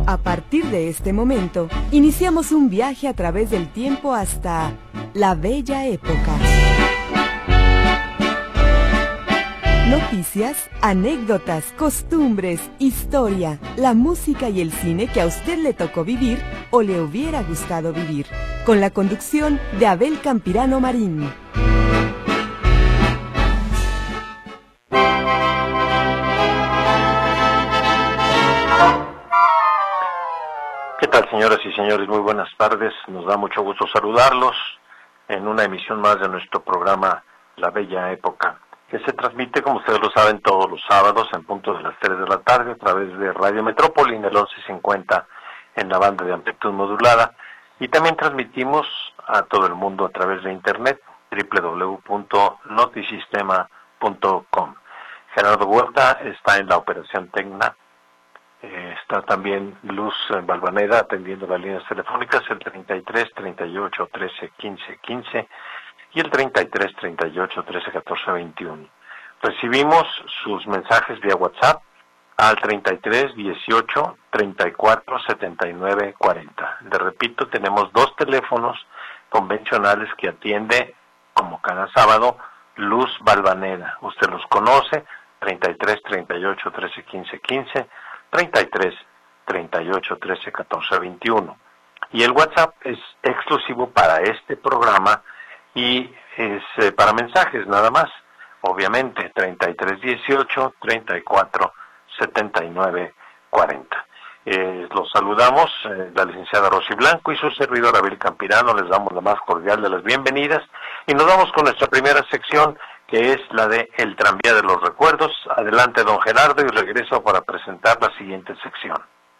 A partir de este momento, iniciamos un viaje a través del tiempo hasta la bella época. Noticias, anécdotas, costumbres, historia, la música y el cine que a usted le tocó vivir o le hubiera gustado vivir. Con la conducción de Abel Campirano Marín. ¿Qué tal, señoras y señores? Muy buenas tardes. Nos da mucho gusto saludarlos en una emisión más de nuestro programa La Bella Época, que se transmite, como ustedes lo saben, todos los sábados en punto de las 3 de la tarde a través de Radio Metrópoli en el 1150 en la banda de amplitud modulada, y también transmitimos a todo el mundo a través de internet www.notisistema.com. Gerardo Huerta está en la operación técnica. Está también Luz Balvanera atendiendo las líneas telefónicas, el 33 38 13 15 15 y el 33 38 13 14 21. Recibimos sus mensajes vía WhatsApp al 33 18 34 79 40. Les repito, tenemos dos teléfonos convencionales que atiende, como cada sábado, Luz Balvanera. Usted los conoce, 33 38 13 15 15, 33 38 13 14 21. Y el WhatsApp es exclusivo para este programa y es para mensajes nada más. Obviamente, 33 18 34 79 40. Los saludamos, la licenciada Rosy Blanco y su servidor Abel Campirano. Les damos la más cordial de las bienvenidas y nos vamos con nuestra primera sección, que es la de El Tranvía de los Recuerdos. Adelante, don Gerardo, y regreso para presentar la siguiente sección.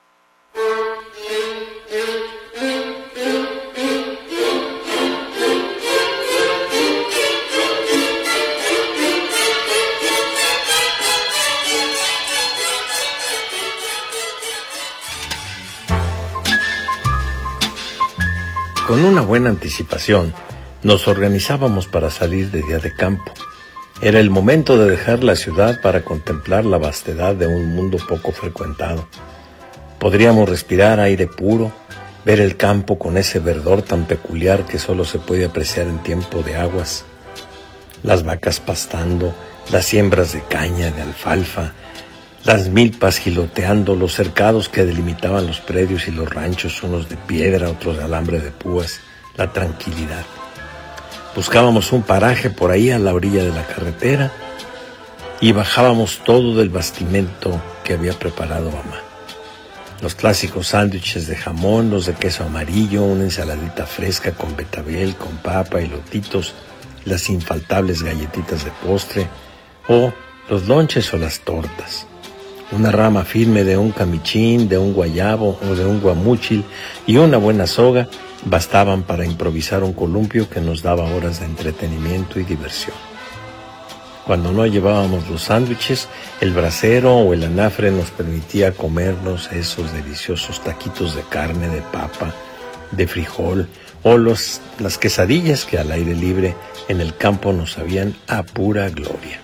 Con una buena anticipación, nos organizábamos para salir de día de campo. Era el momento de dejar la ciudad para contemplar la vastedad de un mundo poco frecuentado. Podríamos respirar aire puro, ver el campo con ese verdor tan peculiar que solo se puede apreciar en tiempo de aguas. Las vacas pastando, las siembras de caña, de alfalfa, las milpas giloteando, los cercados que delimitaban los predios y los ranchos, unos de piedra, otros de alambre de púas, la tranquilidad. Buscábamos un paraje por ahí a la orilla de la carretera y bajábamos todo del bastimento que había preparado mamá. Los clásicos sándwiches de jamón, los de queso amarillo, una ensaladita fresca con betabel, con papa y lotitos, las infaltables galletitas de postre, o los lonches o las tortas. Una rama firme de un camichín, de un guayabo o de un guamúchil y una buena soga bastaban para improvisar un columpio que nos daba horas de entretenimiento y diversión. Cuando no llevábamos los sándwiches, el brasero o el anafre nos permitía comernos esos deliciosos taquitos de carne, de papa, de frijol o las quesadillas que al aire libre en el campo nos sabían a pura gloria.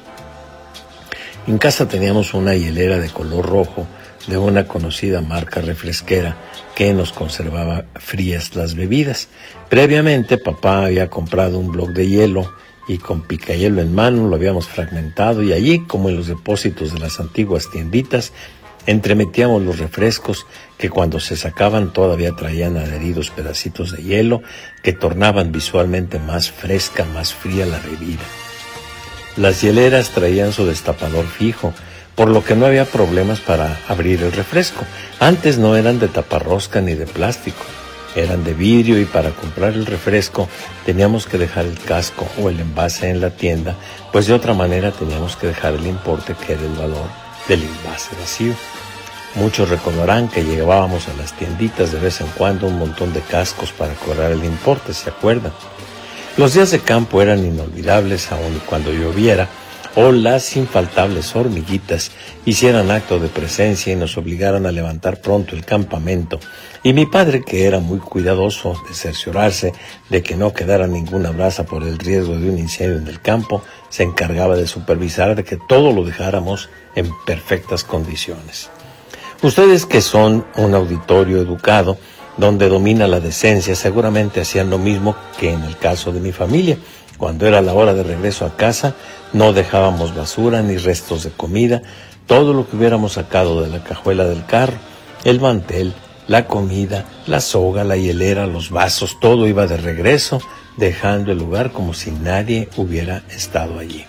En casa teníamos una hielera de color rojo de una conocida marca refresquera que nos conservaba frías las bebidas. Previamente papá había comprado un bloc de hielo y con picahielo en mano lo habíamos fragmentado y allí, como en los depósitos de las antiguas tienditas, entremetíamos los refrescos que cuando se sacaban todavía traían adheridos pedacitos de hielo que tornaban visualmente más fresca, más fría la bebida. Las hieleras traían su destapador fijo, por lo que no había problemas para abrir el refresco. Antes no eran de taparrosca ni de plástico, eran de vidrio y para comprar el refresco teníamos que dejar el casco o el envase en la tienda, pues de otra manera teníamos que dejar el importe, que era el valor del envase vacío. Muchos recordarán que llevábamos a las tienditas de vez en cuando un montón de cascos para cobrar el importe, ¿se acuerdan? Los días de campo eran inolvidables aun cuando lloviera o las infaltables hormiguitas hicieran acto de presencia y nos obligaran a levantar pronto el campamento, y mi padre, que era muy cuidadoso de cerciorarse de que no quedara ninguna brasa por el riesgo de un incendio en el campo, se encargaba de supervisar de que todo lo dejáramos en perfectas condiciones. Ustedes que son un auditorio educado, donde domina la decencia, seguramente hacían lo mismo que en el caso de mi familia. Cuando era la hora de regreso a casa, no dejábamos basura ni restos de comida. Todo lo que hubiéramos sacado de la cajuela del carro, el mantel, la comida, la soga, la hielera, los vasos, todo iba de regreso, dejando el lugar como si nadie hubiera estado allí.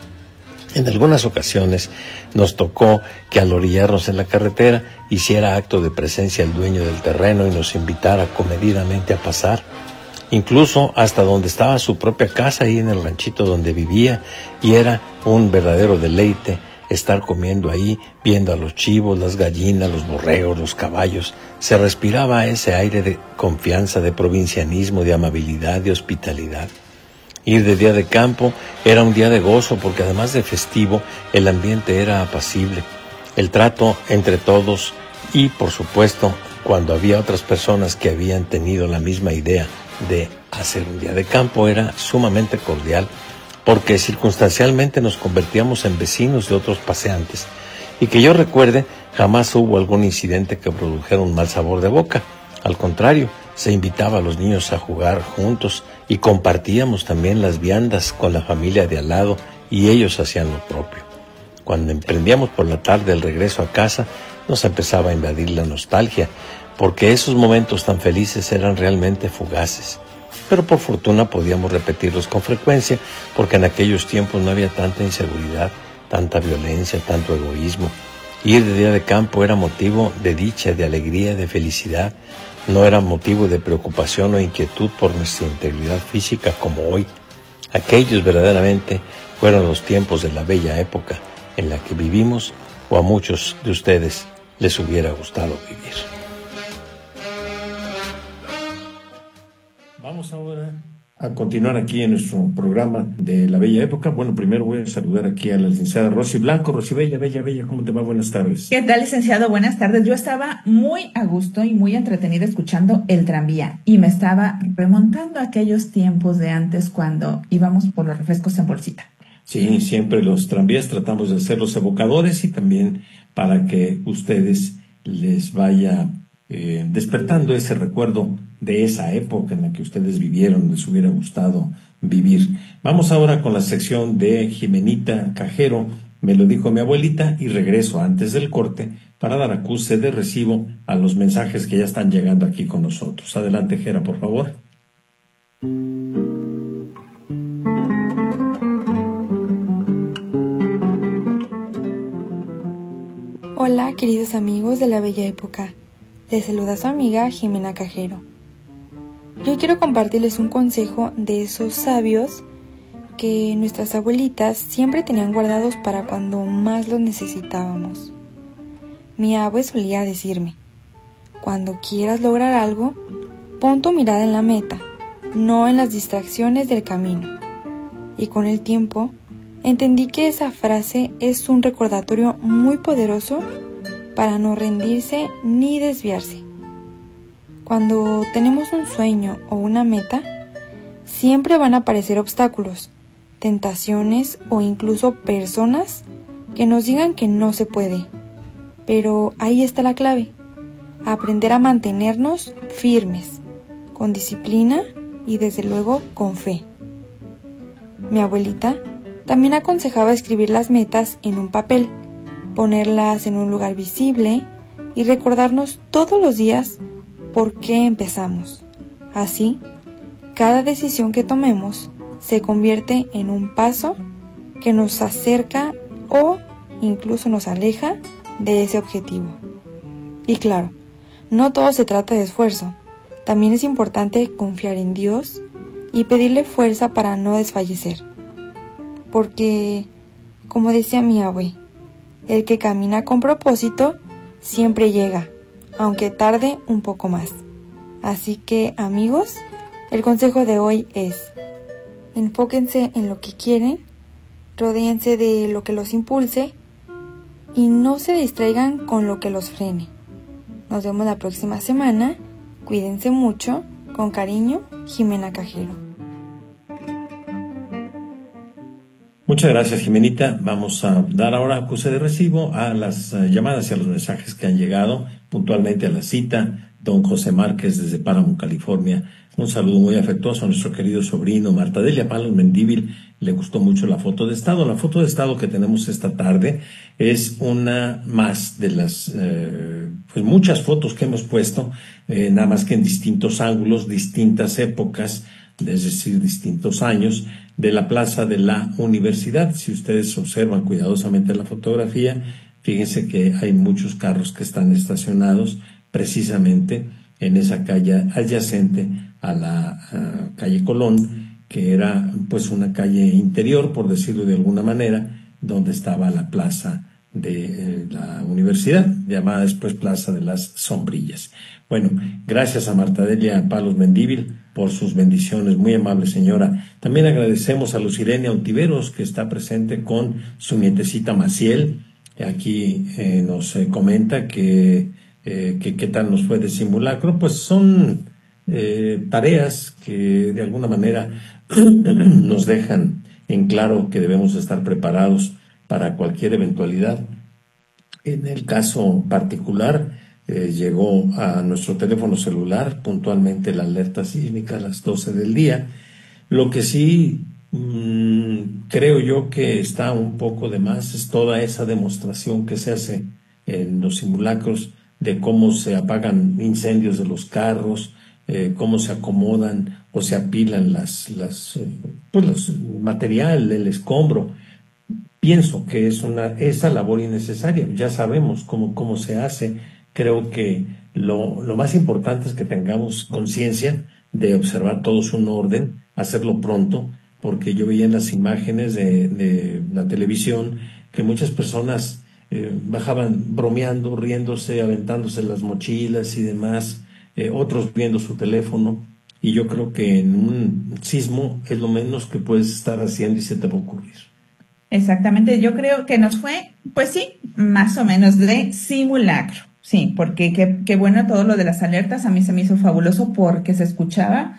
En algunas ocasiones nos tocó que al orillarnos en la carretera hiciera acto de presencia el dueño del terreno y nos invitara comedidamente a pasar, incluso hasta donde estaba su propia casa, ahí en el ranchito donde vivía, y era un verdadero deleite estar comiendo ahí, viendo a los chivos, las gallinas, los borregos, los caballos. Se respiraba ese aire de confianza, de provincianismo, de amabilidad, de hospitalidad. Ir de día de campo era un día de gozo porque además de festivo, el ambiente era apacible. El trato entre todos y, por supuesto, cuando había otras personas que habían tenido la misma idea de hacer un día de campo, era sumamente cordial porque circunstancialmente nos convertíamos en vecinos de otros paseantes. Y que yo recuerde, jamás hubo algún incidente que produjera un mal sabor de boca. Al contrario, se invitaba a los niños a jugar juntos y compartíamos también las viandas con la familia de al lado y ellos hacían lo propio. Cuando emprendíamos por la tarde el regreso a casa, nos empezaba a invadir la nostalgia, porque esos momentos tan felices eran realmente fugaces. Pero por fortuna podíamos repetirlos con frecuencia, porque en aquellos tiempos no había tanta inseguridad, tanta violencia, tanto egoísmo. Ir de día de campo era motivo de dicha, de alegría, de felicidad. No era motivo de preocupación o inquietud por nuestra integridad física como hoy. Aquellos verdaderamente fueron los tiempos de la bella época en la que vivimos, o a muchos de ustedes les hubiera gustado vivir. Vamos ahora a continuar aquí en nuestro programa de la bella época. Bueno, primero voy a saludar aquí a la licenciada Rosy Blanco. Rosy Bella, ¿cómo te va? Buenas tardes. ¿Qué tal, licenciado? Buenas tardes. Yo estaba muy a gusto y muy entretenida escuchando El Tranvía y me estaba remontando a aquellos tiempos de antes cuando íbamos por los refrescos en bolsita. Sí, siempre los tranvías tratamos de hacerlos evocadores y también para que ustedes les vaya despertando ese recuerdo de esa época en la que ustedes vivieron, les hubiera gustado vivir. Vamos ahora con la sección de Jimenita Cajero, me lo dijo mi abuelita, y regreso antes del corte para dar acuse de recibo a los mensajes que ya están llegando aquí con nosotros. Adelante, Jera, por favor. Hola, queridos amigos de la bella época. Les saluda su amiga Jimena Cajero. Yo quiero compartirles un consejo de esos sabios que nuestras abuelitas siempre tenían guardados para cuando más los necesitábamos. Mi abue solía decirme: cuando quieras lograr algo, pon tu mirada en la meta, no en las distracciones del camino. Y con el tiempo, entendí que esa frase es un recordatorio muy poderoso para no rendirse ni desviarse. Cuando tenemos un sueño o una meta, siempre van a aparecer obstáculos, tentaciones o incluso personas que nos digan que no se puede. Pero ahí está la clave: aprender a mantenernos firmes, con disciplina y desde luego con fe. Mi abuelita también aconsejaba escribir las metas en un papel, ponerlas en un lugar visible y recordarnos todos los días por qué empezamos. Así, cada decisión que tomemos se convierte en un paso que nos acerca o incluso nos aleja de ese objetivo. Y claro, no todo se trata de esfuerzo. También es importante confiar en Dios y pedirle fuerza para no desfallecer. Porque, como decía mi abue, el que camina con propósito siempre llega, aunque tarde un poco más. Así que, amigos, el consejo de hoy es: enfóquense en lo que quieren, rodéense de lo que los impulse y no se distraigan con lo que los frene. Nos vemos la próxima semana. Cuídense mucho. Con cariño, Jimena Cajero. Muchas gracias, Jimenita. Vamos a dar ahora acuse de recibo a las llamadas y a los mensajes que han llegado puntualmente a la cita. Don José Márquez desde Páramo, California. Un saludo muy afectuoso a nuestro querido sobrino Marta Delia Palos Mendívil. Le gustó mucho la foto de estado. La foto de estado que tenemos esta tarde es una más de las pues muchas fotos que hemos puesto, nada más que en distintos ángulos, distintas épocas, es decir, distintos años, de la plaza de la universidad. Si ustedes observan cuidadosamente la fotografía, fíjense que hay muchos carros que están estacionados precisamente en esa calle adyacente a la calle Colón, que era pues una calle interior, por decirlo de alguna manera, donde estaba la plaza de la universidad, llamada después Plaza de las Sombrillas. Bueno, gracias a Marta Delia Palos Mendívil por sus bendiciones, muy amable señora. También agradecemos a Lucirenia Ontiveros, que está presente con su nietecita Maciel. Aquí nos comenta que qué tal nos fue de simulacro. Pues son tareas que de alguna manera nos dejan en claro que debemos estar preparados para cualquier eventualidad. En el caso particular, llegó a nuestro teléfono celular puntualmente la alerta sísmica a las 12 del día. Lo que sí creo yo que está un poco de más es toda esa demostración que se hace en los simulacros de cómo se apagan incendios de los carros, cómo se acomodan o se apilan los material, el escombro. Pienso que es esa labor innecesaria. Ya sabemos cómo se hace. Creo que lo más importante es que tengamos conciencia de observar todos un orden, hacerlo pronto, porque yo veía en las imágenes de la televisión que muchas personas bajaban bromeando, riéndose, aventándose las mochilas y demás, otros viendo su teléfono, y yo creo que en un sismo es lo menos que puedes estar haciendo y se te va a ocurrir. Exactamente, yo creo que nos fue, pues sí, más o menos de simulacro. Sí, porque qué bueno todo lo de las alertas. A mí se me hizo fabuloso porque se escuchaba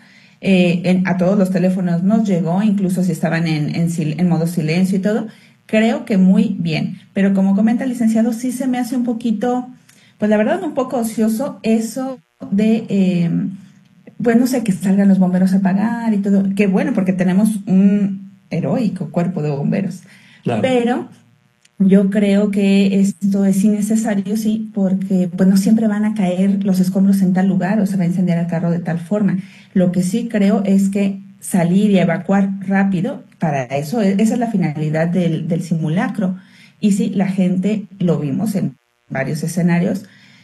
a todos los teléfonos, nos llegó, incluso si estaban en modo silencio y todo. Creo que muy bien, pero como comenta el licenciado, sí se me hace un poquito, pues la verdad un poco ocioso eso de, pues no sé, que salgan los bomberos a apagar y todo. Qué bueno, porque tenemos un heroico cuerpo de bomberos. Claro. Pero yo creo que esto es innecesario, sí, porque pues no siempre van a caer los escombros en tal lugar o se va a incendiar el carro de tal forma. Lo que sí creo es que salir y evacuar rápido, para eso, esa es la finalidad del simulacro. Y sí, la gente, lo vimos en varios escenarios,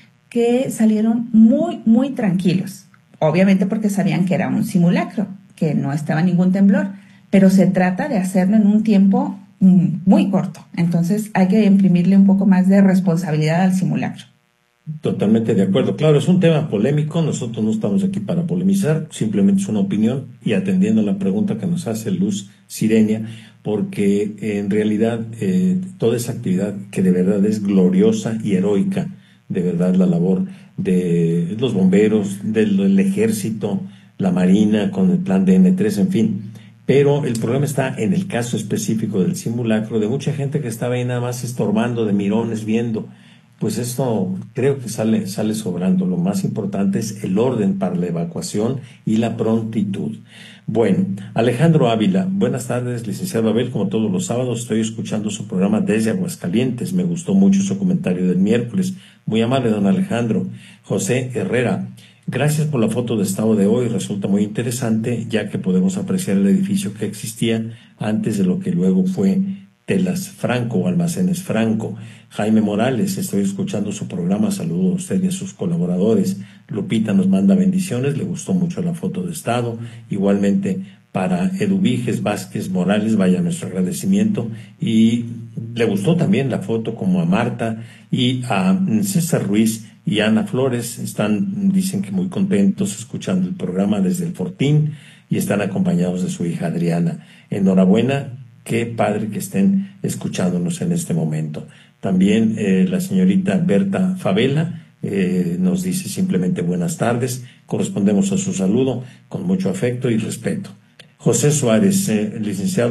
que salieron muy, muy tranquilos. Obviamente porque sabían que era un simulacro, que no estaba ningún temblor, pero se trata de hacerlo en un tiempo muy corto. Entonces hay que imprimirle un poco más de responsabilidad al simulacro. Totalmente de acuerdo. Claro, es un tema polémico. Nosotros no estamos aquí para polemizar, simplemente es una opinión y atendiendo la pregunta que nos hace Luz Sirenia, porque en realidad toda esa actividad que de verdad es gloriosa y heroica, de verdad la labor de los bomberos, del ejército, la marina con el plan DN3, en fin. Pero el problema está en el caso específico del simulacro, de mucha gente que estaba ahí nada más estorbando, de mirones, viendo. Pues esto creo que sale sobrando. Lo más importante es el orden para la evacuación y la prontitud. Bueno, Alejandro Ávila, buenas tardes, licenciado Abel. Como todos los sábados estoy escuchando su programa desde Aguascalientes. Me gustó mucho su comentario del miércoles. Muy amable, don Alejandro. José Herrera, gracias por la foto de estado de hoy. Resulta muy interesante, ya que podemos apreciar el edificio que existía antes de lo que luego fue Telas Franco o Almacenes Franco. Jaime Morales, estoy escuchando su programa, saludo a usted y a sus colaboradores. Lupita nos manda bendiciones, le gustó mucho la foto de estado. Igualmente para Eduviges Vázquez Morales, vaya nuestro agradecimiento. Y le gustó también la foto, como a Marta y a César Ruiz y Ana Flores. Dicen que muy contentos escuchando el programa desde el Fortín y están acompañados de su hija Adriana. Enhorabuena. Qué padre que estén escuchándonos en este momento. También la señorita Berta Favela nos dice simplemente buenas tardes. Correspondemos a su saludo con mucho afecto y respeto. José Suárez, licenciado,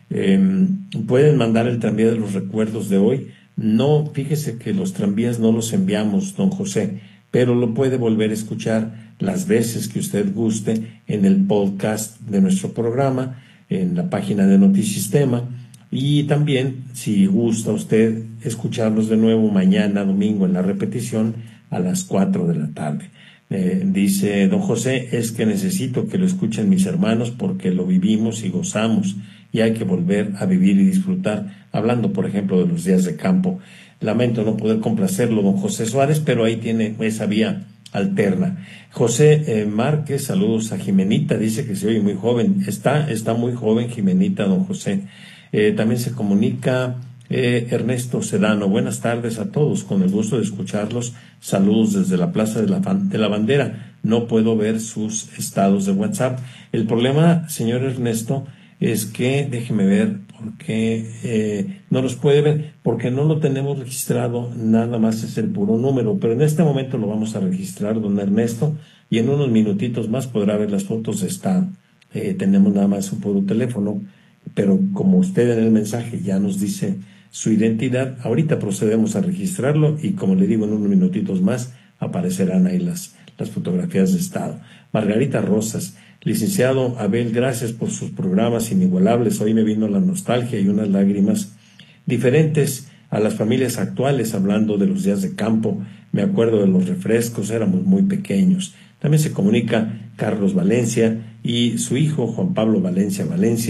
Pueden mandar el tranvía de los recuerdos de hoy. No, fíjese que los tranvías no los enviamos, don José, pero lo puede volver a escuchar las veces que usted guste en el podcast de nuestro programa, en la página de Notisistema, y también, si gusta usted, escucharlos de nuevo mañana, domingo, en la repetición a las 4 de la tarde. Dice don José, es que necesito que lo escuchen mis hermanos porque lo vivimos y gozamos y hay que volver a vivir y disfrutar, hablando por ejemplo de los días de campo. Lamento no poder complacerlo, don José Suárez, pero ahí tiene esa vía alterna. José Márquez, saludos a Jimenita, dice que se oye muy joven, está muy joven Jimenita, don José. También se comunica Ernesto Sedano, buenas tardes a todos, con el gusto de escucharlos, saludos desde la Plaza de la Bandera, no puedo ver sus estados de WhatsApp. El problema, señor Ernesto, es que, déjeme ver, porque no los puede ver, porque no lo tenemos registrado, nada más es el puro número, pero en este momento lo vamos a registrar, don Ernesto, y en unos minutitos más podrá ver las fotos de estado. Tenemos nada más un puro teléfono, pero como usted en el mensaje ya nos dice su identidad, ahorita procedemos a registrarlo y como le digo, en unos minutitos más aparecerán ahí las fotografías de estado. Margarita Rosas, licenciado Abel, gracias por sus programas inigualables. Hoy me vino la nostalgia y unas lágrimas diferentes a las familias actuales, hablando de los días de campo. Me acuerdo de los refrescos, éramos muy pequeños. También se comunica Carlos Valencia y su hijo Juan Pablo Valencia.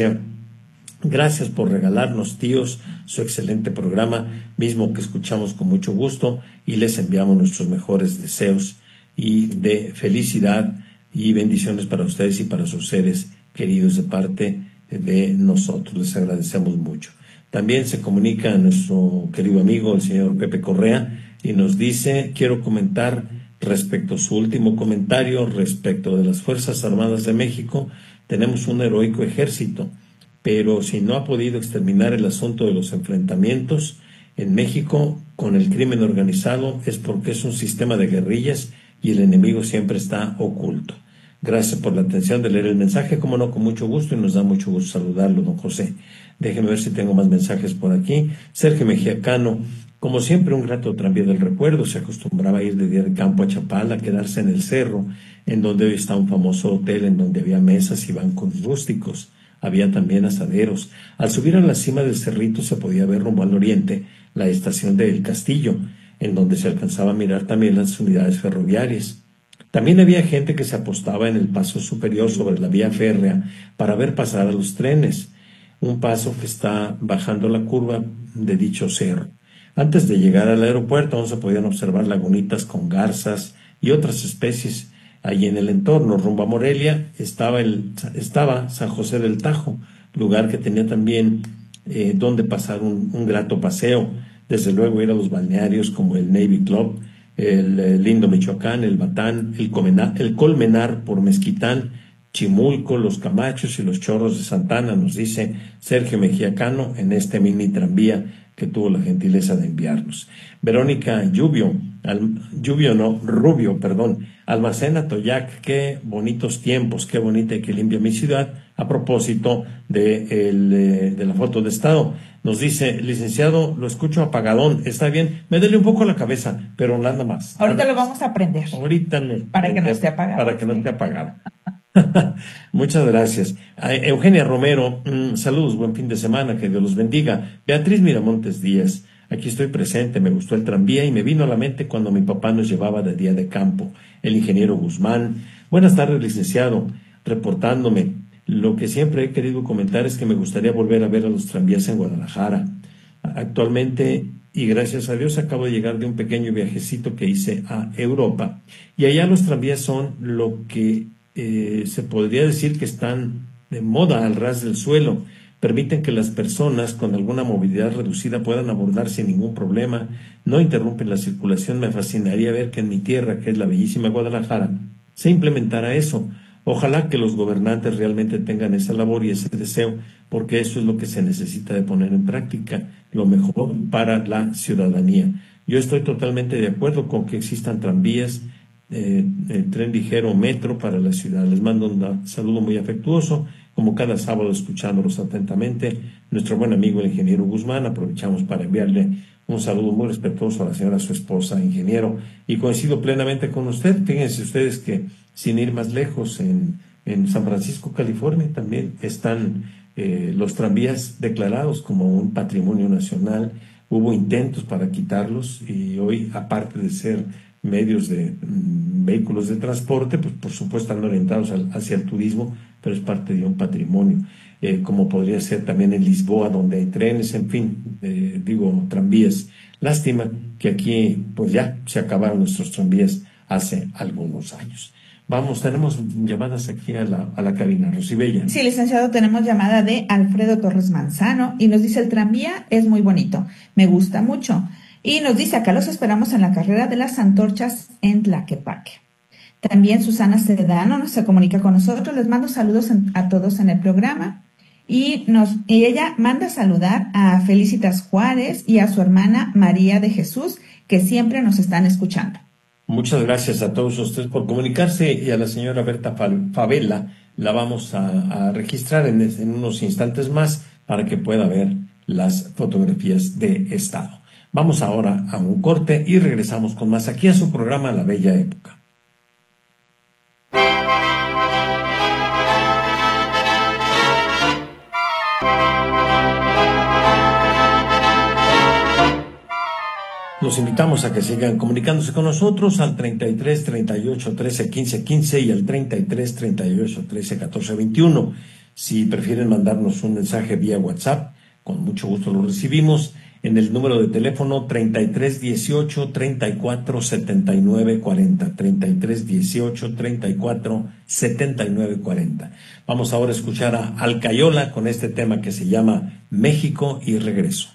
Gracias por regalarnos, tíos, su excelente programa, mismo que escuchamos con mucho gusto, y les enviamos nuestros mejores deseos y de felicidad y bendiciones para ustedes y para sus seres queridos de parte de nosotros. Les agradecemos mucho. También se comunica nuestro querido amigo, el señor Pepe Correa, y nos dice, quiero comentar respecto a su último comentario, respecto de las Fuerzas Armadas de México, tenemos un heroico ejército, pero si no ha podido exterminar el asunto de los enfrentamientos en México con el crimen organizado es porque es un sistema de guerrillas y el enemigo siempre está oculto. Gracias por la atención de leer el mensaje, como no, con mucho gusto, y nos da mucho gusto saludarlo, don José. Déjeme ver si tengo más mensajes por aquí. Sergio Mejía Cano, como siempre, un grato tranvía del recuerdo. Se acostumbraba a ir de día de campo a Chapala, a quedarse en el cerro, en donde hoy está un famoso hotel, en donde había mesas y bancos rústicos. Había también asaderos. Al subir a la cima del cerrito se podía ver rumbo al oriente la estación de El Castillo, en donde se alcanzaba a mirar también las unidades ferroviarias. También había gente que se apostaba en el paso superior sobre la vía férrea para ver pasar a los trenes, un paso que está bajando la curva de dicho cerro. Antes de llegar al aeropuerto aún se podían observar lagunitas con garzas y otras especies. Allí en el entorno, rumbo a Morelia, estaba San José del Tajo, lugar que tenía también donde pasar un grato paseo. Desde luego ir a los balnearios como el Navy Club, el Lindo Michoacán, el Batán, el Colmenar por Mezquitán, Chimulco, Los Camachos y los Chorros de Santana, nos dice Sergio Mejía Cano en este mini tranvía que tuvo la gentileza de enviarnos. Verónica Rubio, Almacena Toyac, qué bonitos tiempos, qué bonita y qué limpia mi ciudad. A propósito de la foto de estado, nos dice, licenciado, lo escucho apagadón, está bien, me duele un poco la cabeza, pero nada más. Ahorita lo vamos a aprender. Ahorita para que no esté apagado. Para que no esté apagado. Muchas gracias. Eugenia Romero, saludos, buen fin de semana, que Dios los bendiga. Beatriz Miramontes Díaz, aquí estoy presente, me gustó el tranvía y me vino a la mente cuando mi papá nos llevaba de día de campo. El ingeniero Guzmán, buenas tardes, licenciado, reportándome. Lo que siempre he querido comentar es que me gustaría volver a ver a los tranvías en Guadalajara. Actualmente, y gracias a Dios, acabo de llegar de un pequeño viajecito que hice a Europa. Y allá los tranvías son lo que se podría decir que están de moda al ras del suelo. Permiten que las personas con alguna movilidad reducida puedan abordar sin ningún problema. No interrumpen la circulación. Me fascinaría ver que en mi tierra, que es la bellísima Guadalajara, se implementara eso. Ojalá que los gobernantes realmente tengan esa labor y ese deseo, porque eso es lo que se necesita de poner en práctica, lo mejor para la ciudadanía. Yo estoy totalmente de acuerdo con que existan tranvías, tren ligero, metro para la ciudad. Les mando un saludo muy afectuoso como cada sábado escuchándolos atentamente, nuestro buen amigo el ingeniero Guzmán. Aprovechamos para enviarle un saludo muy respetuoso a la señora, su esposa, ingeniero, y coincido plenamente con usted. Fíjense ustedes que, sin ir más lejos, en San Francisco, California, también están los tranvías declarados como un patrimonio nacional. Hubo intentos para quitarlos y hoy, aparte de ser medios de vehículos de transporte, pues por supuesto están orientados hacia el turismo, pero es parte de un patrimonio, como podría ser también en Lisboa, donde hay trenes, en fin, tranvías. Lástima que aquí pues ya se acabaron nuestros tranvías hace algunos años. Vamos, tenemos llamadas aquí a la cabina. Rosibella. Sí, licenciado, tenemos llamada de Alfredo Torres Manzano y nos dice: el tranvía es muy bonito, me gusta mucho. Y nos dice: acá los esperamos en la carrera de las antorchas en Tlaquepaque. También Susana Sedano se comunica con nosotros, les mando saludos a todos en el programa. Y ella manda saludar a Felicitas Juárez y a su hermana María de Jesús, que siempre nos están escuchando. Muchas gracias a todos ustedes por comunicarse, y a la señora Berta Favela la vamos a registrar en unos instantes más para que pueda ver las fotografías de estado. Vamos ahora a un corte y regresamos con más aquí a su programa La Bella Época. Los invitamos a que sigan comunicándose con nosotros al 33 38 13 15 15 y al 33 38 13 14 21. Si prefieren mandarnos un mensaje vía WhatsApp, con mucho gusto lo recibimos en el número de teléfono 33 18 34 79 40. 33 18 34 79 40. Vamos ahora a escuchar a Alcayola con este tema que se llama México y Regreso.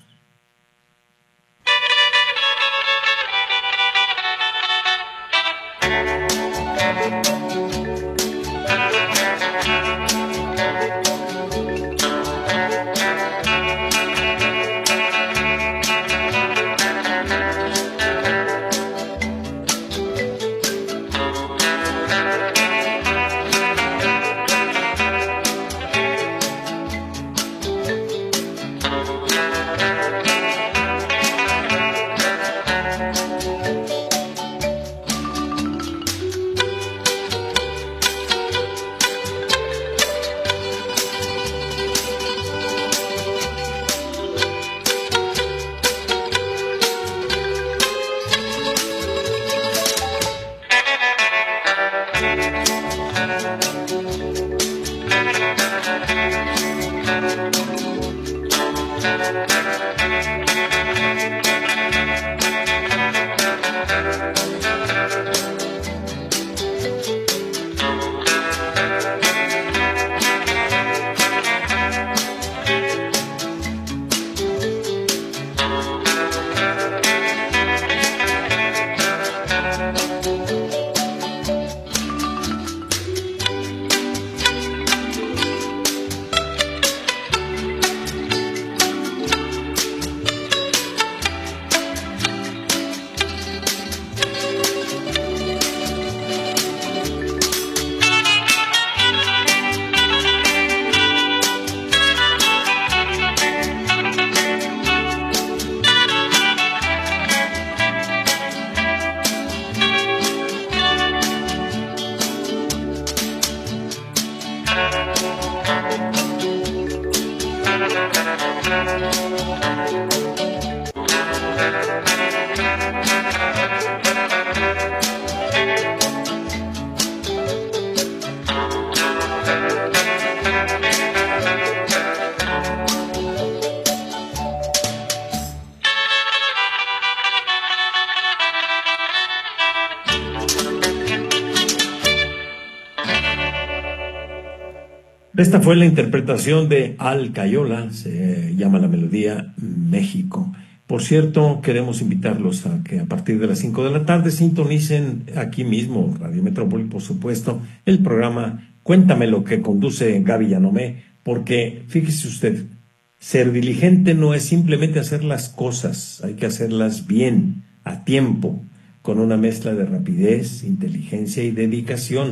Esta fue la interpretación de Alcayola, se llama la melodía México. Por cierto, queremos invitarlos a que a partir de las 5 de la tarde sintonicen aquí mismo, Radio Metrópoli, por supuesto, el programa Cuéntame, lo que conduce Gaby Yanomé, porque fíjese usted, ser diligente no es simplemente hacer las cosas, hay que hacerlas bien, a tiempo, con una mezcla de rapidez, inteligencia y dedicación.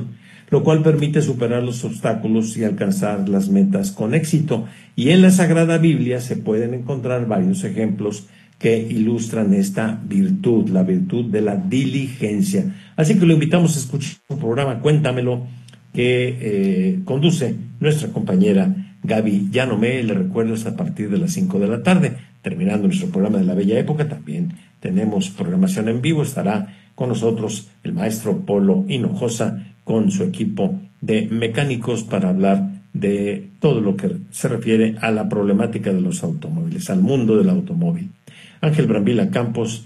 lo cual permite superar los obstáculos y alcanzar las metas con éxito. Y en la Sagrada Biblia se pueden encontrar varios ejemplos que ilustran esta virtud, la virtud de la diligencia. Así que lo invitamos a escuchar un programa Cuéntamelo que conduce nuestra compañera Gaby Yanome. Le recuerdo, es a partir de las 5 de la tarde. Terminando nuestro programa de La Bella Época, también tenemos programación en vivo. Estará con nosotros el maestro Polo Hinojosa con su equipo de mecánicos para hablar de todo lo que se refiere a la problemática de los automóviles, al mundo del automóvil. Ángel Brambila Campos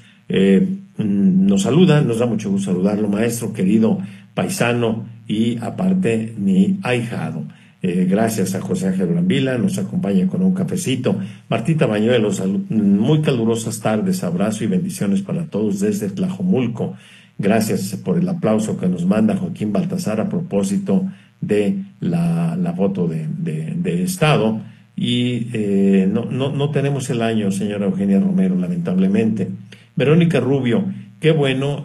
nos saluda, nos da mucho gusto saludarlo, maestro, querido paisano y aparte mi ahijado. Gracias a José Ángel Brambila, nos acompaña con un cafecito. Martita Bañuelos, muy calurosas tardes, abrazo y bendiciones para todos desde Tlajomulco. Gracias por el aplauso que nos manda Joaquín Baltasar a propósito de la foto de Estado. Y no tenemos el año, señora Eugenia Romero, lamentablemente. Verónica Rubio, qué bueno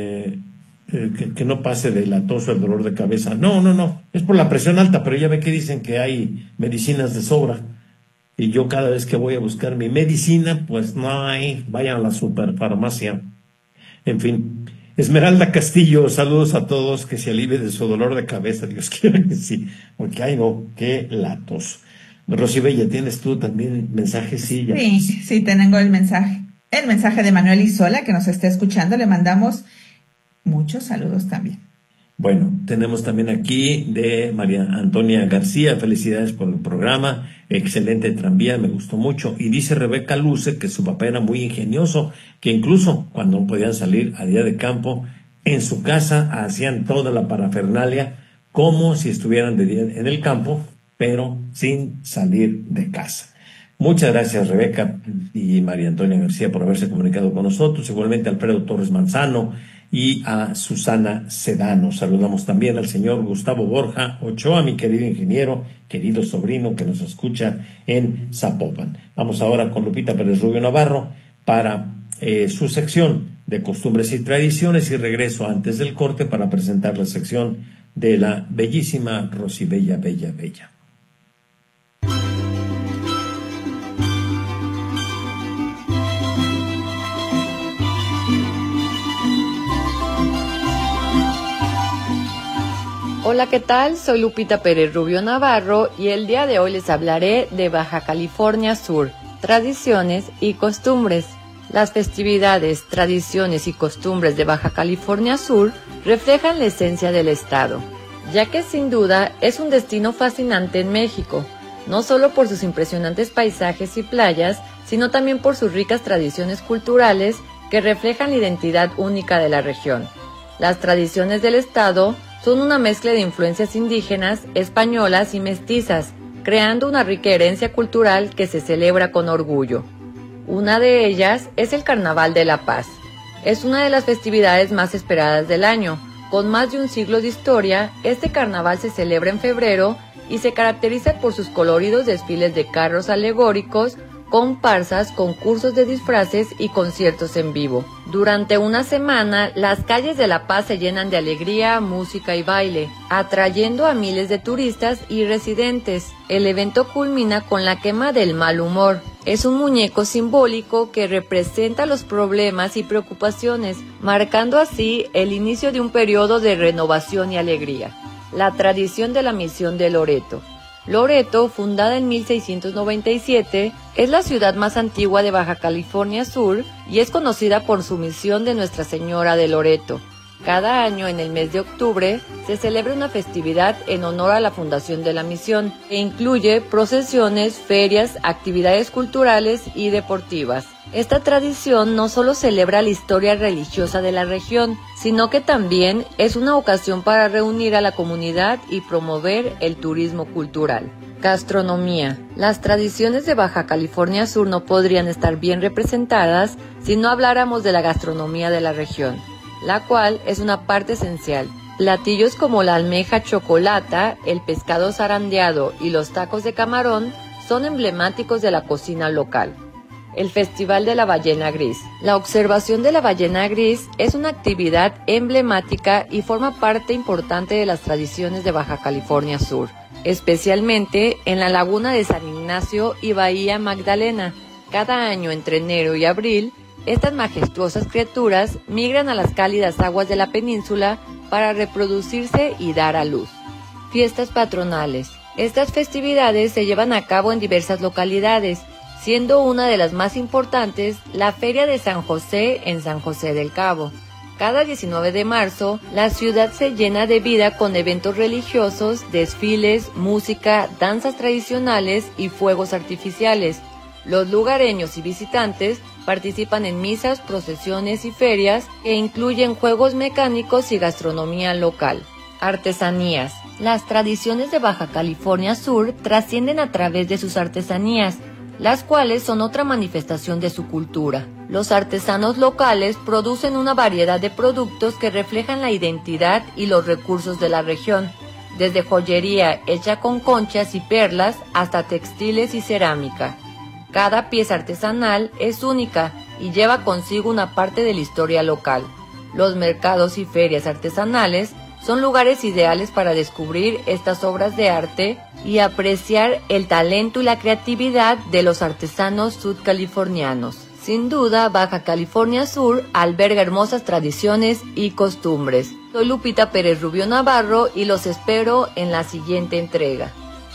que no pase del atoso al dolor de cabeza. No, es por la presión alta, pero ya ve que dicen que hay medicinas de sobra. Y yo cada vez que voy a buscar mi medicina, pues no hay, vayan a la superfarmacia. En fin, Esmeralda Castillo, saludos a todos, que se alivie de su dolor de cabeza, Dios quiera que sí, porque ay no, qué latos. Rosy Bella, ¿tienes tú también mensajes? Sí, tengo el mensaje. El mensaje de Manuel Isola, que nos está escuchando, le mandamos muchos saludos también. Bueno, tenemos también aquí de María Antonia García, felicidades por el programa, excelente tranvía, me gustó mucho. Y dice Rebeca Luce que su papá era muy ingenioso, que incluso cuando podían salir a día de campo, en su casa hacían toda la parafernalia como si estuvieran de día en el campo, pero sin salir de casa. Muchas gracias, Rebeca y María Antonia García, por haberse comunicado con nosotros. Igualmente a Alfredo Torres Manzano y a Susana Sedano. Saludamos también al señor Gustavo Borja Ochoa, mi querido ingeniero, querido sobrino que nos escucha en Zapopan. Vamos ahora con Lupita Pérez Rubio Navarro para su sección de costumbres y tradiciones, y regreso antes del corte para presentar la sección de la bellísima Rosy Bella. Hola, ¿qué tal? Soy Lupita Pérez Rubio Navarro y el día de hoy les hablaré de Baja California Sur, tradiciones y costumbres. Las festividades, tradiciones y costumbres de Baja California Sur reflejan la esencia del estado, ya que sin duda es un destino fascinante en México, no solo por sus impresionantes paisajes y playas, sino también por sus ricas tradiciones culturales que reflejan la identidad única de la región. Las tradiciones del estado son una mezcla de influencias indígenas, españolas y mestizas, creando una rica herencia cultural que se celebra con orgullo. Una de ellas es el Carnaval de la Paz. Es una de las festividades más esperadas del año. Con más de un siglo de historia, este carnaval se celebra en febrero y se caracteriza por sus coloridos desfiles de carros alegóricos, comparsas, concursos de disfraces y conciertos en vivo. Durante una semana, las calles de La Paz se llenan de alegría, música y baile, atrayendo a miles de turistas y residentes. El evento culmina con la quema del mal humor. Es un muñeco simbólico que representa los problemas y preocupaciones, marcando así el inicio de un periodo de renovación y alegría. La tradición de la misión de Loreto. Loreto, fundada en 1697, es la ciudad más antigua de Baja California Sur y es conocida por su misión de Nuestra Señora de Loreto. Cada año, en el mes de octubre, se celebra una festividad en honor a la fundación de la misión, que incluye procesiones, ferias, actividades culturales y deportivas. Esta tradición no solo celebra la historia religiosa de la región, sino que también es una ocasión para reunir a la comunidad y promover el turismo cultural. Gastronomía. Las tradiciones de Baja California Sur no podrían estar bien representadas si no habláramos de la gastronomía de la región, la cual es una parte esencial. Platillos como la almeja chocolata, el pescado zarandeado y los tacos de camarón son emblemáticos de la cocina local. el Festival de la Ballena Gris. La observación de la ballena gris es una actividad emblemática y forma parte importante de las tradiciones de Baja California Sur, especialmente en la laguna de San Ignacio y Bahía Magdalena. Cada año entre enero y abril, estas majestuosas criaturas migran a las cálidas aguas de la península para reproducirse y dar a luz. Fiestas patronales. Estas festividades se llevan a cabo en diversas localidades, siendo una de las más importantes la Feria de San José en San José del Cabo. Cada 19 de marzo, la ciudad se llena de vida con eventos religiosos, desfiles, música, danzas tradicionales y fuegos artificiales. Los lugareños y visitantes participan en misas, procesiones y ferias que incluyen juegos mecánicos y gastronomía local. Artesanías. Las tradiciones de Baja California Sur trascienden a través de sus artesanías, las cuales son otra manifestación de su cultura. Los artesanos locales producen una variedad de productos que reflejan la identidad y los recursos de la región, desde joyería hecha con conchas y perlas hasta textiles y cerámica. Cada pieza artesanal es única y lleva consigo una parte de la historia local. Los mercados y ferias artesanales son lugares ideales para descubrir estas obras de arte y apreciar el talento y la creatividad de los artesanos sudcalifornianos. Sin duda, Baja California Sur alberga hermosas tradiciones y costumbres. Soy Lupita Pérez Rubio Navarro y los espero en la siguiente entrega.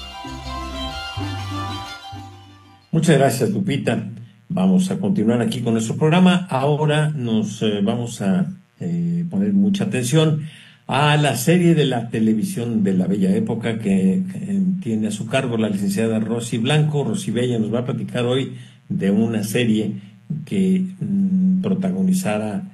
Muchas gracias, Lupita. Vamos a continuar aquí con nuestro programa. Ahora nos vamos a poner mucha atención a la serie de la televisión de la Bella Época que tiene a su cargo la licenciada Rosy Blanco. Rosy Bella nos va a platicar hoy de una serie que protagonizara,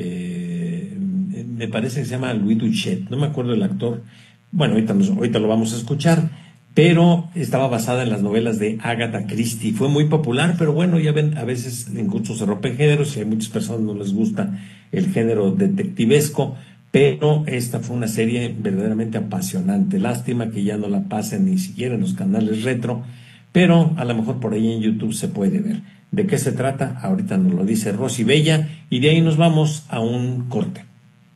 me parece que se llama Louis Duchet, no me acuerdo del actor. Bueno, ahorita lo vamos a escuchar, pero estaba basada en las novelas de Agatha Christie. Fue muy popular, pero bueno, ya ven, a veces en gustos se rompen géneros y a muchas personas no les gusta el género detectivesco. Pero esta fue una serie verdaderamente apasionante. Lástima que ya no la pasen ni siquiera en los canales retro, pero a lo mejor por ahí en YouTube se puede ver. ¿De qué se trata? Ahorita nos lo dice Rosy Bella y de ahí nos vamos a un corte.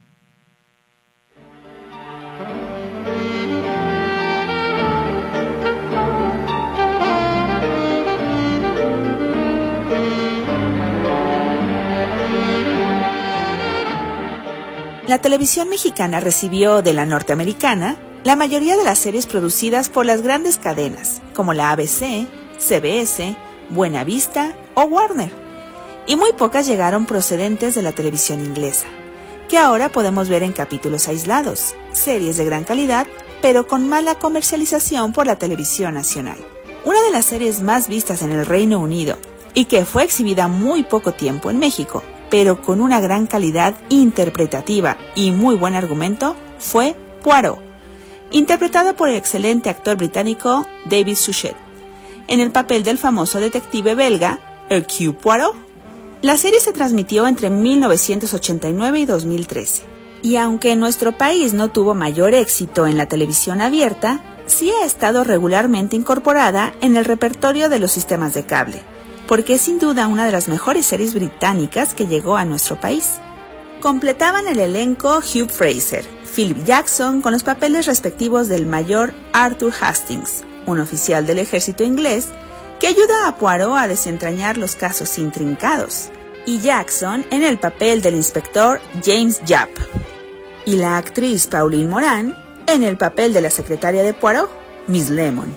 La televisión mexicana recibió de la norteamericana la mayoría de las series producidas por las grandes cadenas, como la ABC, CBS, Buena Vista o Warner, y muy pocas llegaron procedentes de la televisión inglesa, que ahora podemos ver en capítulos aislados, series de gran calidad, pero con mala comercialización por la televisión nacional. Una de las series más vistas en el Reino Unido, y que fue exhibida muy poco tiempo en México, pero con una gran calidad interpretativa y muy buen argumento, fue Poirot, interpretado por el excelente actor británico David Suchet, en el papel del famoso detective belga Hercule Poirot. La serie se transmitió entre 1989 y 2013, y aunque en nuestro país no tuvo mayor éxito en la televisión abierta, sí ha estado regularmente incorporada en el repertorio de los sistemas de cable, porque es sin duda una de las mejores series británicas que llegó a nuestro país. Completaban el elenco Hugh Fraser, Philip Jackson con los papeles respectivos del mayor Arthur Hastings, un oficial del ejército inglés que ayuda a Poirot a desentrañar los casos intrincados, y Jackson en el papel del inspector James Japp, y la actriz Pauline Moran en el papel de la secretaria de Poirot, Miss Lemon.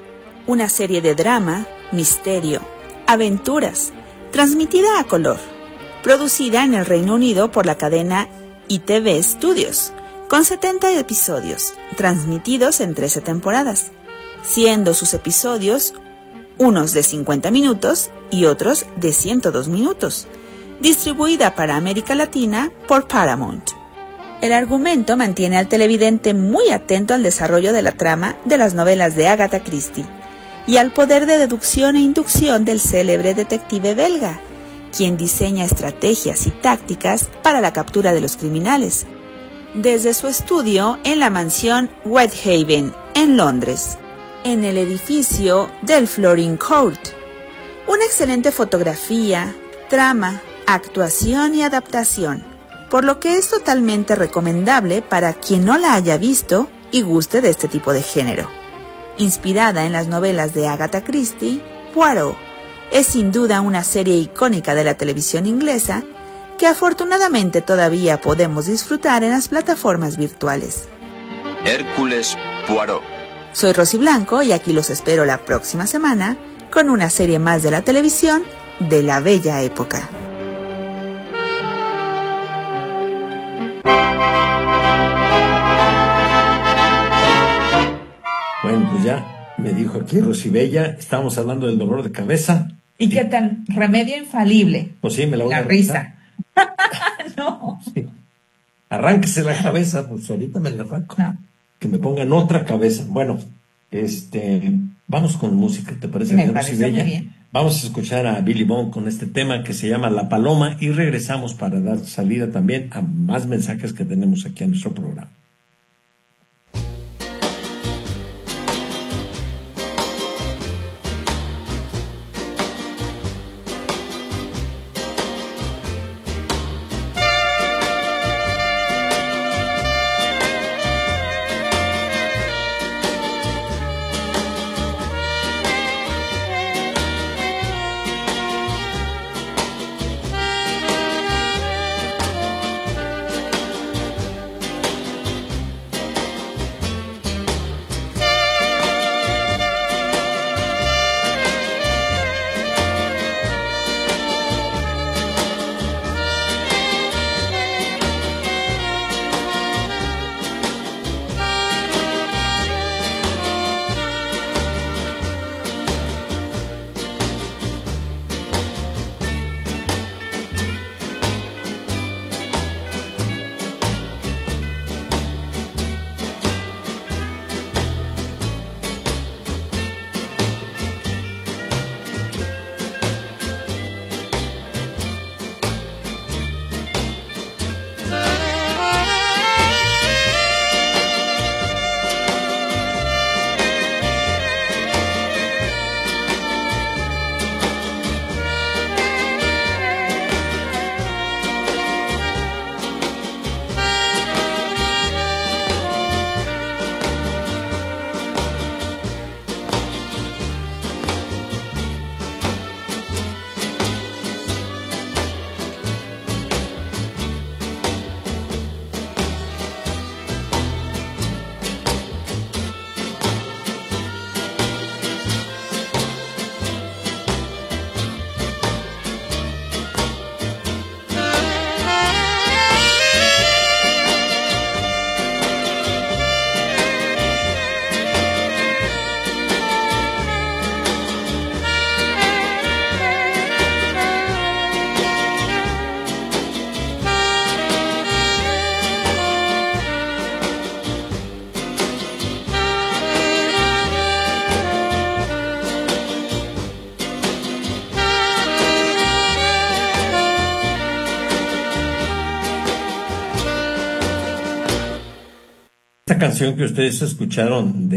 Una serie de drama, misterio, aventuras, transmitida a color, producida en el Reino Unido por la cadena ITV Studios, con 70 episodios, transmitidos en 13 temporadas, siendo sus episodios unos de 50 minutos y otros de 102 minutos, distribuida para América Latina por Paramount. El argumento mantiene al televidente muy atento al desarrollo de la trama de las novelas de Agatha Christie, y al poder de deducción e inducción del célebre detective belga, quien diseña estrategias y tácticas para la captura de los criminales, desde su estudio en la mansión Whitehaven, en Londres, en el edificio del Florin Court, Una excelente fotografía, trama, actuación y adaptación, por lo que es totalmente recomendable para quien no la haya visto y guste de este tipo de género. Inspirada en las novelas de Agatha Christie, Poirot es sin duda una serie icónica de la televisión inglesa que afortunadamente todavía podemos disfrutar en las plataformas virtuales. Hércules Poirot. Soy Rosy Blanco y aquí los espero la próxima semana con una serie más de la televisión de la bella época. Bueno, pues ya me dijo aquí Rosy Bella, estamos hablando del dolor de cabeza. ¿Y qué tal? Remedio infalible. Pues sí, me la voy a risa. No. Sí. Arránquese la cabeza, pues ahorita me la arranco. No. Que me pongan otra cabeza. Bueno, vamos con música, ¿te parece bien, Rosy Bella? Muy bien. Vamos a escuchar a Billy Bond con este tema que se llama La Paloma y regresamos para dar salida también a más mensajes que tenemos aquí en nuestro programa. Esta canción que ustedes escucharon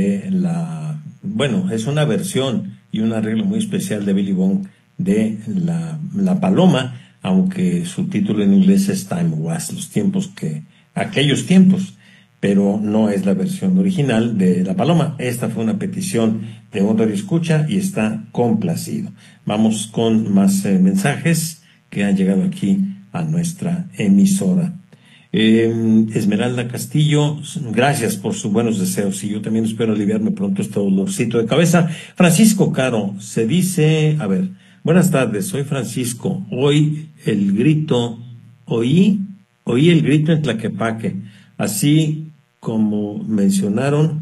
es una versión y un arreglo muy especial de Billy Bond de La Paloma, aunque su título en inglés es Time Was, aquellos tiempos, pero no es la versión original de La Paloma. Esta fue una petición de un radioescucha y está complacido. Vamos con más mensajes que han llegado aquí a nuestra emisora. Esmeralda Castillo, gracias por sus buenos deseos y yo también espero aliviarme pronto este dolorcito de cabeza. Francisco Caro, se dice, buenas tardes, soy Francisco, oí el grito en Tlaquepaque, así como mencionaron.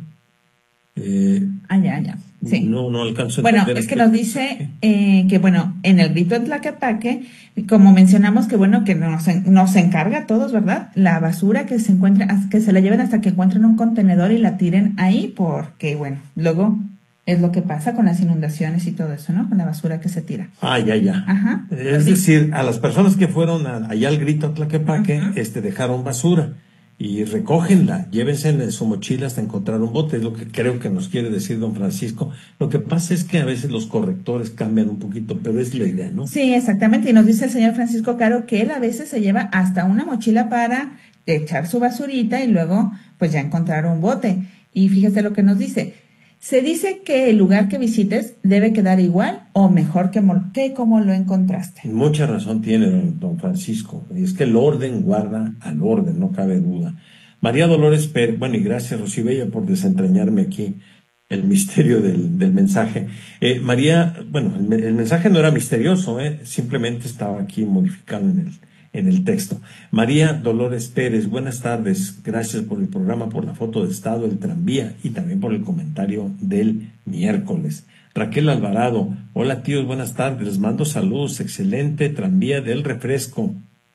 Ya. Sí. No alcanzo a entender. Es que nos dice que, en el grito en Tlaquepaque, como mencionamos que, que nos encarga a todos, ¿verdad? La basura que se encuentre, que se la lleven hasta que encuentren un contenedor y la tiren ahí, porque, luego es lo que pasa con las inundaciones y todo eso, ¿no? Con la basura que se tira. Ya. Ajá. Es decir, a las personas que fueron allá al grito a Tlaquepaque, dejaron basura. y recógenla, llévense en su mochila hasta encontrar un bote, es lo que creo que nos quiere decir don Francisco. Lo que pasa es que a veces los correctores cambian un poquito, pero es la idea, ¿no? Sí, exactamente, y nos dice el señor Francisco Caro que él a veces se lleva hasta una mochila para echar su basurita y luego pues ya encontrar un bote. Y fíjese lo que nos dice. Se dice que el lugar que visites debe quedar igual o mejor que como lo encontraste. Mucha razón tiene don Francisco. Y es que el orden guarda al orden, no cabe duda. María Dolores Pérez, bueno, y gracias Rosibella por desentrañarme aquí el misterio del mensaje. María, bueno, el mensaje no era misterioso, simplemente estaba aquí modificado en el texto. María Dolores Pérez, buenas tardes, gracias por el programa, por la foto de estado del tranvía y también por el comentario del miércoles. Raquel Alvarado, hola tíos, buenas tardes, les mando saludos, excelente tranvía del refresco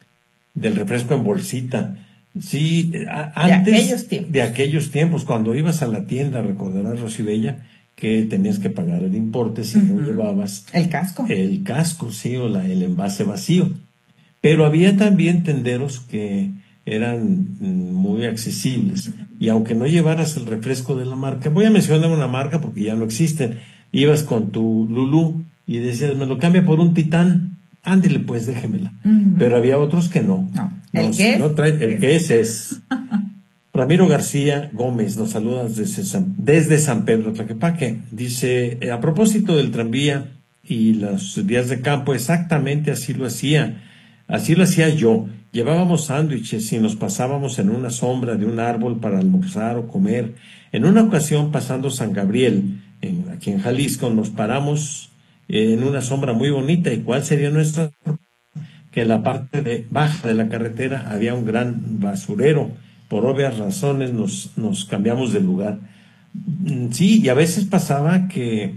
en bolsita. Sí, antes de aquellos tiempos, cuando ibas a la tienda, recordarás Rosibella, que tenías que pagar el importe si no llevabas el casco. El casco, sí, o el envase vacío. Pero había también tenderos que eran muy accesibles. Y aunque no llevaras el refresco de la marca, voy a mencionar una marca porque ya no existen, ibas con tu Lulú y decías, me lo cambia por un Titán, ándele pues, déjemela. Pero había otros que no. El que es. Ramiro García Gómez nos saluda desde San Pedro Tlaquepaque. Dice, a propósito del tranvía y los días de campo, exactamente así lo hacía. Así lo hacía yo. Llevábamos sándwiches y nos pasábamos en una sombra de un árbol para almorzar o comer. En una ocasión, pasando San Gabriel, aquí en Jalisco, nos paramos en una sombra muy bonita. ¿Y cuál sería nuestra? Que en la parte baja de la carretera había un gran basurero. Por obvias razones nos cambiamos de lugar. Sí, y a veces pasaba que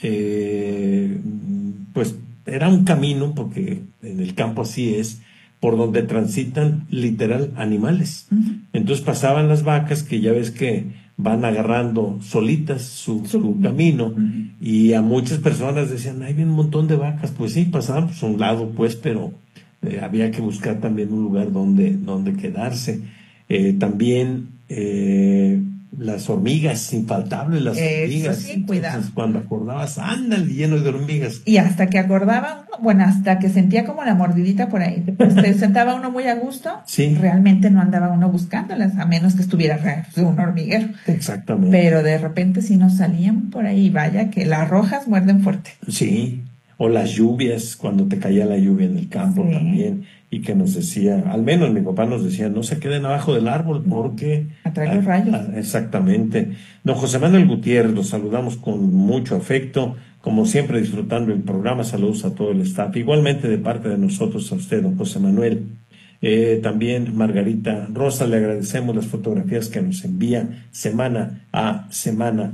pues era un camino, porque en el campo así es, por donde transitan literal animales. Entonces pasaban las vacas, que ya ves que van agarrando solitas su camino, y a muchas personas decían, hay un montón de vacas. Pues sí, pasábamos a un lado, pues, pero había que buscar también un lugar donde quedarse. También las hormigas, infaltables las hormigas. Sí, cuidado. Entonces, cuando acordabas, ándale, lleno de hormigas. Y hasta que acordaba uno, bueno, hasta que sentía como la mordidita por ahí, después se sentaba uno muy a gusto, sí. Realmente no andaba uno buscándolas, a menos que estuviera un hormiguero. Exactamente. Pero de repente sí nos salían por ahí, vaya que las rojas muerden fuerte. Sí, o las lluvias, cuando te caía la lluvia en el campo también, y que nos decía, al menos mi papá nos decía, no se queden abajo del árbol porque atrae los rayos. Exactamente. Don José Manuel Gutiérrez, los saludamos con mucho afecto, como siempre disfrutando el programa. Saludos a todo el staff, igualmente de parte de nosotros a usted, don José Manuel. También Margarita Rosa, le agradecemos las fotografías que nos envía semana a semana.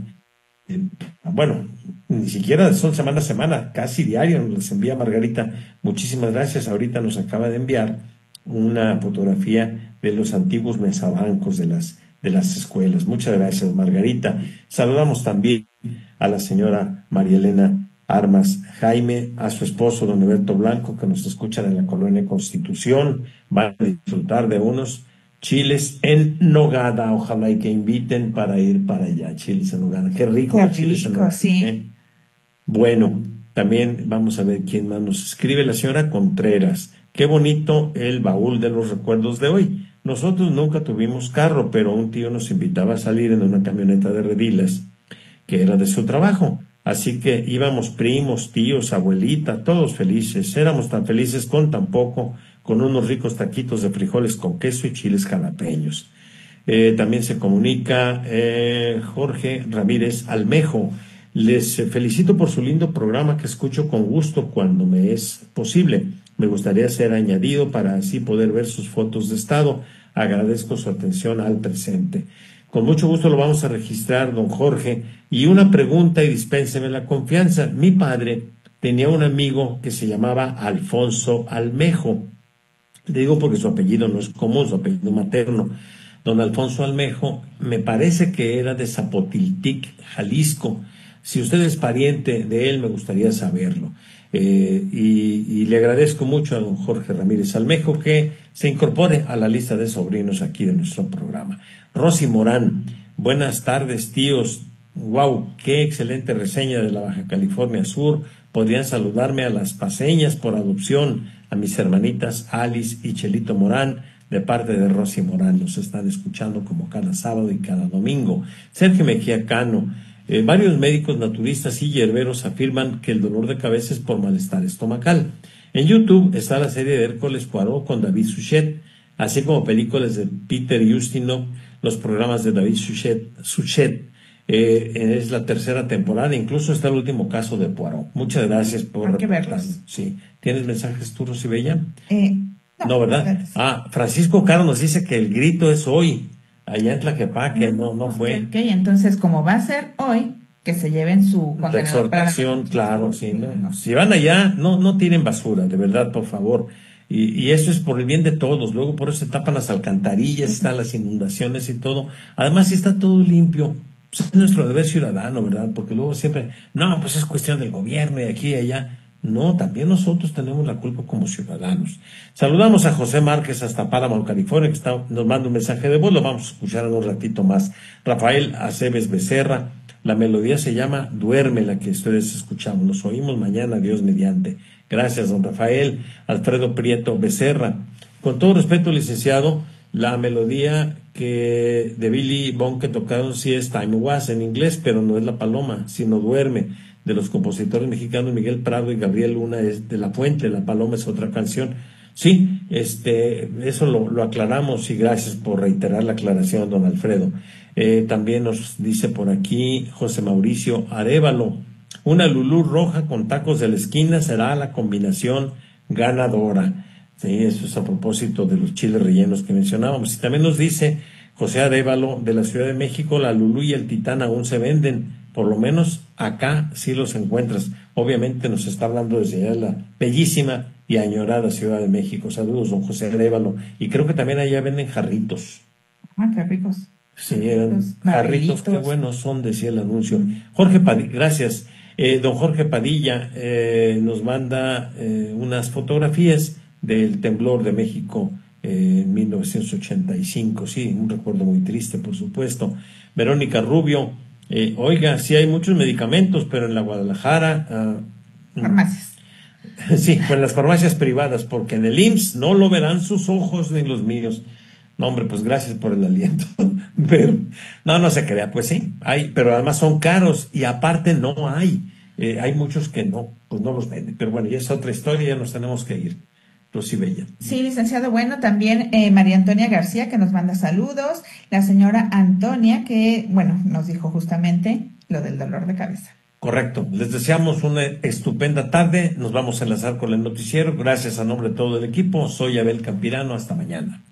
Bueno, ni siquiera son semana a semana, casi diario nos las envía Margarita. Muchísimas gracias. Ahorita nos acaba de enviar una fotografía de los antiguos mesabancos de las escuelas. Muchas gracias, Margarita. Saludamos también a la señora María Elena Armas Jaime, a su esposo don Alberto Blanco, que nos escuchan en la colonia Constitución. Van a disfrutar de unos chiles en nogada, ojalá y que inviten para ir para allá, chiles en nogada. Qué rico, chiles en nogada. Sí. Bueno, también vamos a ver quién más nos escribe. La señora Contreras, qué bonito el baúl de los recuerdos de hoy. Nosotros nunca tuvimos carro, pero un tío nos invitaba a salir en una camioneta de redilas, que era de su trabajo. Así que íbamos primos, tíos, abuelita, todos felices. Éramos tan felices con tan poco, con unos ricos taquitos de frijoles con queso y chiles jalapeños. También se comunica Jorge Ramírez Almejo. Les felicito por su lindo programa que escucho con gusto cuando me es posible. Me gustaría ser añadido para así poder ver sus fotos de estado. Agradezco su atención al presente. Con mucho gusto lo vamos a registrar, don Jorge. Y una pregunta, y dispénseme la confianza. Mi padre tenía un amigo que se llamaba Alfonso Almejo. Le digo porque su apellido no es común, su apellido materno. Don Alfonso Almejo, me parece que era de Zapotiltic, Jalisco. Si usted es pariente de él, me gustaría saberlo. Y le agradezco mucho a don Jorge Ramírez Almejo que se incorpore a la lista de sobrinos aquí de nuestro programa. Rosy Morán, buenas tardes, tíos. Wow, qué excelente reseña de la Baja California Sur. Podrían saludarme a las paseñas por adopción, a mis hermanitas Alice y Chelito Morán, de parte de Rosy Morán. Nos están escuchando como cada sábado y cada domingo. Sergio Mejía Cano, varios médicos naturistas y hierberos afirman que el dolor de cabeza es por malestar estomacal. En YouTube está la serie de Hércules Poirot con David Suchet, así como películas de Peter Ustinov, los programas de David Suchet. Es la tercera temporada, incluso está el último caso de Poirot. Muchas gracias por... Hay que verlos. Sí. ¿Tienes mensajes tú, Rosy Bella? No, ¿verdad? Gracias. Francisco Caro nos dice que el grito es hoy, allá en Tlaquepaque, no fue. Ok, entonces como va a ser hoy, que se lleven su La contenedor exhortación, claro, sí. No. Si van allá, no tiren basura, de verdad, por favor. Y eso es por el bien de todos. Luego por eso se tapan las alcantarillas, están las inundaciones y todo. Además, si está todo limpio, pues es nuestro deber ciudadano, ¿verdad? Porque luego siempre, pues es cuestión del gobierno y aquí y allá. No, también nosotros tenemos la culpa como ciudadanos. Saludamos a José Márquez hasta Paramount, California, que nos manda un mensaje de voz, lo vamos a escuchar en un ratito más. Rafael Aceves Becerra, la melodía se llama Duerme, la que ustedes escuchamos. Nos oímos mañana, Dios mediante. Gracias, don Rafael. Alfredo Prieto Becerra. Con todo respeto, licenciado, la melodía de Billy Bond que tocaron sí es Time Was en inglés, pero no es La Paloma, sino Duerme, de los compositores mexicanos Miguel Prado y Gabriel Luna, es de La Fuente. La Paloma es otra canción. Sí, eso lo aclaramos y gracias por reiterar la aclaración, don Alfredo. También nos dice por aquí José Mauricio Arévalo, una lulú roja con tacos de la esquina será la combinación ganadora. Sí, eso es a propósito de los chiles rellenos que mencionábamos. Y también nos dice José Arévalo de la Ciudad de México, la lulú y el titán aún se venden. Por lo menos acá sí los encuentras. Obviamente nos está hablando desde allá la bellísima y añorada Ciudad de México. Saludos, don José Arévalo. Y creo que también allá venden jarritos. Qué ricos. Sí, jarritos, qué buenos son, decía el anuncio. Jorge Padilla, gracias. Don Jorge Padilla nos manda unas fotografías del temblor de México en 1985. Sí, un recuerdo muy triste, por supuesto. Verónica Rubio, oiga, sí hay muchos medicamentos, pero en la Guadalajara... farmacias. Sí, pues en las farmacias privadas, porque en el IMSS no lo verán sus ojos ni los míos. No, hombre, pues gracias por el aliento. Pero, no se crea, pues sí, hay, pero además son caros y aparte no hay. Hay muchos que pues no los venden. Pero bueno, ya es otra historia, ya nos tenemos que ir. Rosy Bella. Sí, licenciado. Bueno, también María Antonia García, que nos manda saludos. La señora Antonia, que, nos dijo justamente lo del dolor de cabeza. Correcto. Les deseamos una estupenda tarde. Nos vamos a enlazar con el noticiero. Gracias a nombre de todo el equipo. Soy Abel Campirano. Hasta mañana.